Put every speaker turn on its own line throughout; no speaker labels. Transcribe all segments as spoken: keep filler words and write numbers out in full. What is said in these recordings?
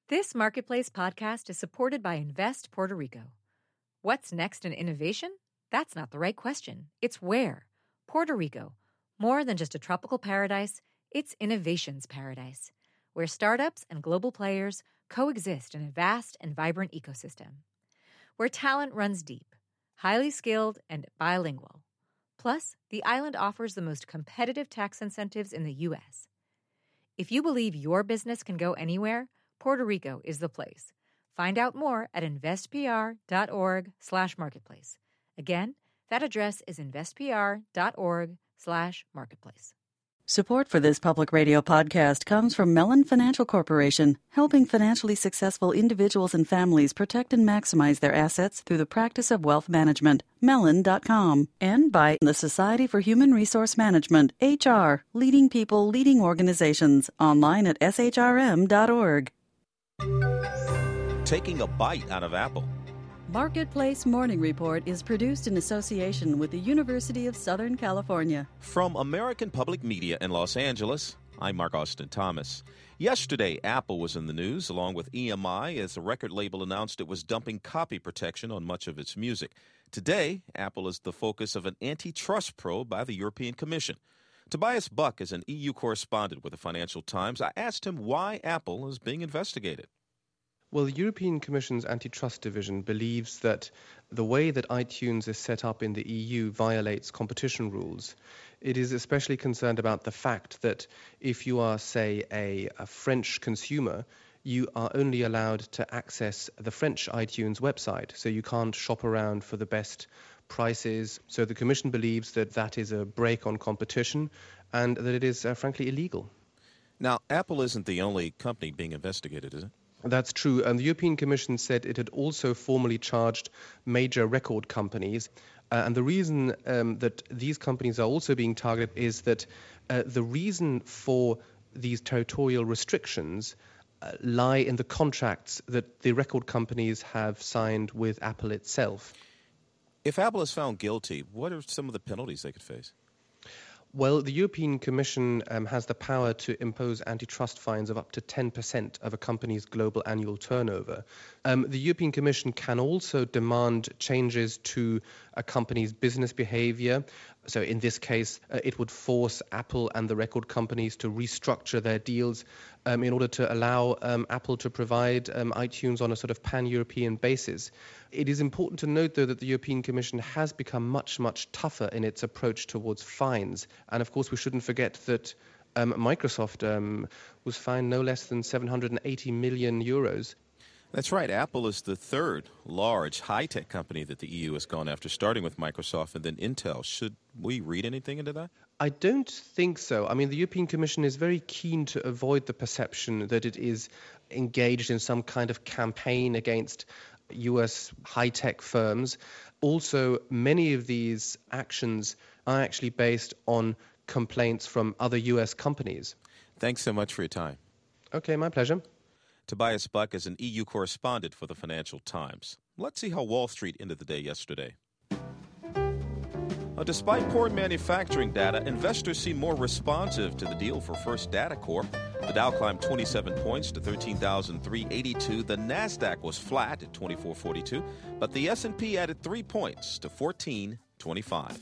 This Marketplace podcast is supported by Invest Puerto Rico. What's next in innovation? That's not the right question. It's where. Puerto Rico. More than just a tropical paradise, it's innovation's paradise, where startups and global players coexist in a vast and vibrant ecosystem. Where talent runs deep, highly skilled, and bilingual. Plus, the island offers the most competitive tax incentives in the U S. If you believe your business can go anywhere, Puerto Rico is the place. Find out more at investpr.org slash marketplace. Again, that address is investpr.org slash marketplace.
Support for this public radio podcast comes from Mellon Financial Corporation, helping financially successful individuals and families protect and maximize their assets through the practice of wealth management. Mellon dot com. And by the Society for Human Resource Management, H R, leading people, leading organizations, online at s h r m dot org.
Taking a bite out of Apple.
Marketplace Morning Report is produced in association with the University of Southern California.
From American Public Media in Los Angeles, I'm Mark Austin Thomas. Yesterday, Apple was in the news, along with E M I, as the record label announced it was dumping copy protection on much of its music. Today, Apple is the focus of an antitrust probe by the European Commission. Tobias Buck is an E U correspondent with the Financial Times. I asked him why Apple is being investigated.
Well, the European Commission's Antitrust Division believes that the way that iTunes is set up in the E U violates competition rules. It is especially concerned about the fact that if you are, say, a, a French consumer, you are only allowed to access the French iTunes website, so you can't shop around for the best prices. So the Commission believes that that is a break on competition and that it is, uh, frankly, illegal.
Now, Apple isn't the only company being investigated, is it?
That's true. And the European Commission said it had also formally charged major record companies. Uh, and the reason um, that these companies are also being targeted is that uh, the reason for these territorial restrictions uh, lie in the contracts that the record companies have signed with Apple itself.
If Apple is found guilty, what are some of the penalties they could face?
Well, the European Commission um, has the power to impose antitrust fines of up to ten percent of a company's global annual turnover. Um, the European Commission can also demand changes to a company's business behavior. So in this case, uh, it would force Apple and the record companies to restructure their deals um, in order to allow um, Apple to provide um, iTunes on a sort of pan-European basis. It is important to note, though, that the European Commission has become much, much tougher in its approach towards fines. And of course, we shouldn't forget that um, Microsoft um, was fined no less than seven hundred eighty million euros.
That's right. Apple is the third large high-tech company that the E U has gone after, starting with Microsoft and then Intel. Should we read anything into that?
I don't think so. I mean, the European Commission is very keen to avoid the perception that it is engaged in some kind of campaign against U S high-tech firms. Also, many of these actions are actually based on complaints from other U S companies.
Thanks so much for your time.
Okay, my pleasure.
Tobias Buck is an E U correspondent for the Financial Times. Let's see how Wall Street ended the day yesterday. Uh, despite poor manufacturing data, investors seem more responsive to the deal for First Data Corp. The Dow climbed twenty-seven points to thirteen thousand three hundred eighty-two. The Nasdaq was flat at twenty-four forty-two, but the S and P added three points to fourteen twenty-five.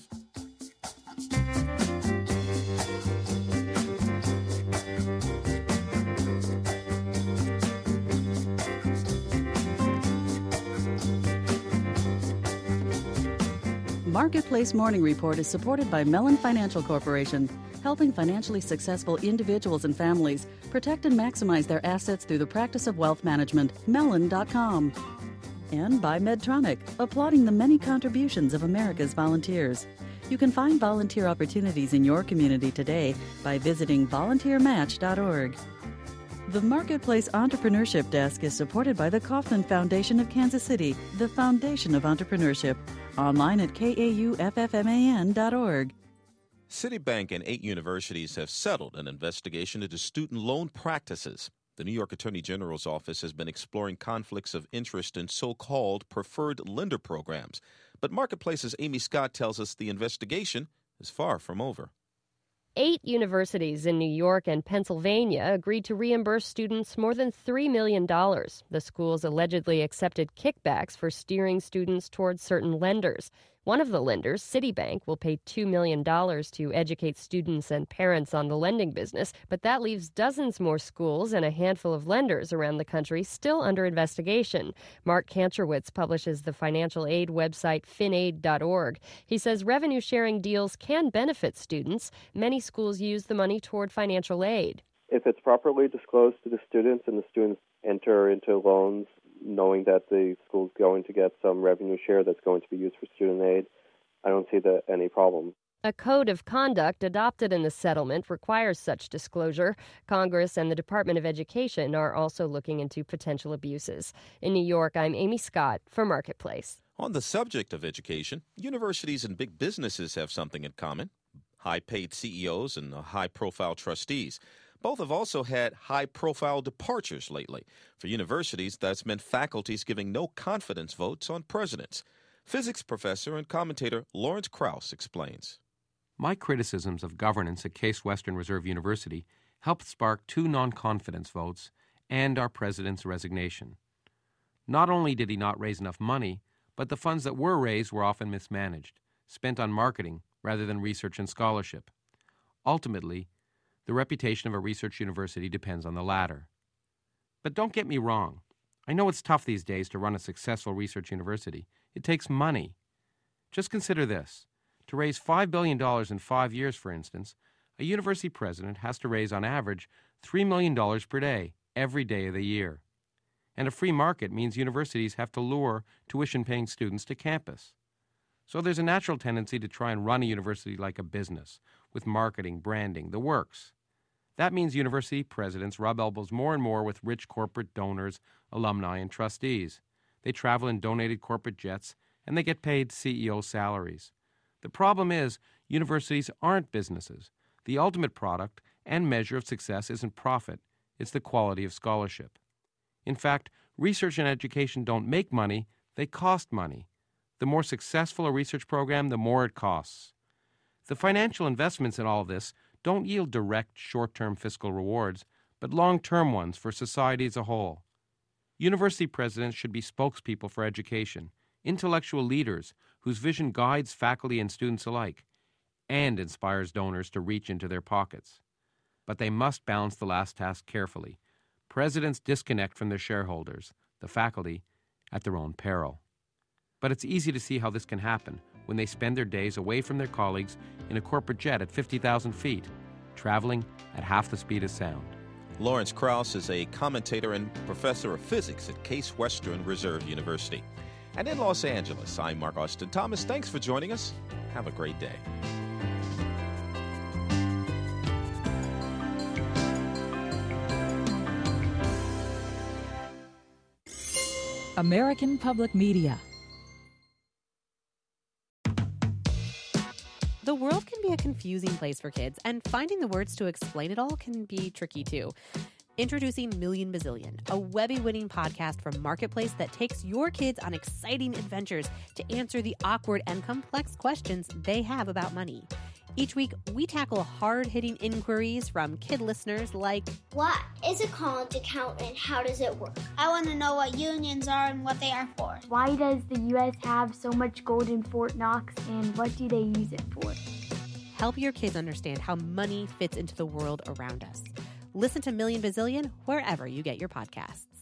Marketplace Morning Report is supported by Mellon Financial Corporation, helping financially successful individuals and families protect and maximize their assets through the practice of wealth management. Mellon dot com. And by Medtronic, applauding the many contributions of America's volunteers. You can find volunteer opportunities in your community today by visiting volunteer match dot org. The Marketplace Entrepreneurship Desk is supported by the Kauffman Foundation of Kansas City, the foundation of entrepreneurship. Online at K A U F F M A N dot org.
Citibank and eight universities have settled an investigation into student loan practices. The New York Attorney General's office has been exploring conflicts of interest in so-called preferred lender programs. But Marketplace's Amy Scott tells us the investigation is far from over.
Eight universities in New York and Pennsylvania agreed to reimburse students more than three million dollars. The schools allegedly accepted kickbacks for steering students towards certain lenders. One of the lenders, Citibank, will pay two million dollars to educate students and parents on the lending business, but that leaves dozens more schools and a handful of lenders around the country still under investigation. Mark Kantrowitz publishes the financial aid website fin aid dot org. He says revenue-sharing deals can benefit students. Many schools use the money toward financial aid.
If it's properly disclosed to the students and the students enter into loans knowing that the school's going to get some revenue share that's going to be used for student aid, I don't see that any problem.
A code of conduct adopted in the settlement requires such disclosure. Congress and the Department of Education are also looking into potential abuses. In New York, I'm Amy Scott for Marketplace.
On the subject of education, universities and big businesses have something in common: high-paid C E Os and high-profile trustees. Both have also had high-profile departures lately. For universities, that's meant faculties giving no confidence votes on presidents. Physics professor and commentator Lawrence Krauss explains.
My criticisms of governance at Case Western Reserve University helped spark two non-confidence votes and our president's resignation. Not only did he not raise enough money, but the funds that were raised were often mismanaged, spent on marketing rather than research and scholarship. Ultimately, the reputation of a research university depends on the latter. But don't get me wrong. I know it's tough these days to run a successful research university. It takes money. Just consider this. To raise five billion dollars in five years, for instance, a university president has to raise on average three million dollars per day, every day of the year. And a free market means universities have to lure tuition-paying students to campus. So there's a natural tendency to try and run a university like a business, with marketing, branding, the works. That means university presidents rub elbows more and more with rich corporate donors, alumni, and trustees. They travel in donated corporate jets, and they get paid C E O salaries. The problem is, universities aren't businesses. The ultimate product and measure of success isn't profit. It's the quality of scholarship. In fact, research and education don't make money, they cost money. The more successful a research program, the more it costs. The financial investments in all of this don't yield direct short-term fiscal rewards, but long-term ones for society as a whole. University presidents should be spokespeople for education, intellectual leaders whose vision guides faculty and students alike, and inspires donors to reach into their pockets. But they must balance the last task carefully. Presidents disconnect from their shareholders, the faculty, at their own peril. But it's easy to see how this can happen when they spend their days away from their colleagues in a corporate jet at fifty thousand feet, traveling at half the speed of sound.
Lawrence Krauss is a commentator and professor of physics at Case Western Reserve University. And in Los Angeles, I'm Mark Austin Thomas. Thanks for joining us. Have a great day.
American Public Media.
The world can be a confusing place for kids, and finding the words to explain it all can be tricky too. Introducing Million Bazillion, a Webby-winning podcast from Marketplace that takes your kids on exciting adventures to answer the awkward and complex questions they have about money. Each week, we tackle hard-hitting inquiries from kid listeners like,
what is a college account and how does it work? I want to know what unions are and what they are for.
Why does the U S have so much gold in Fort Knox and what do they use it for?
Help your kids understand how money fits into the world around us. Listen to Million Bazillion wherever you get your podcasts.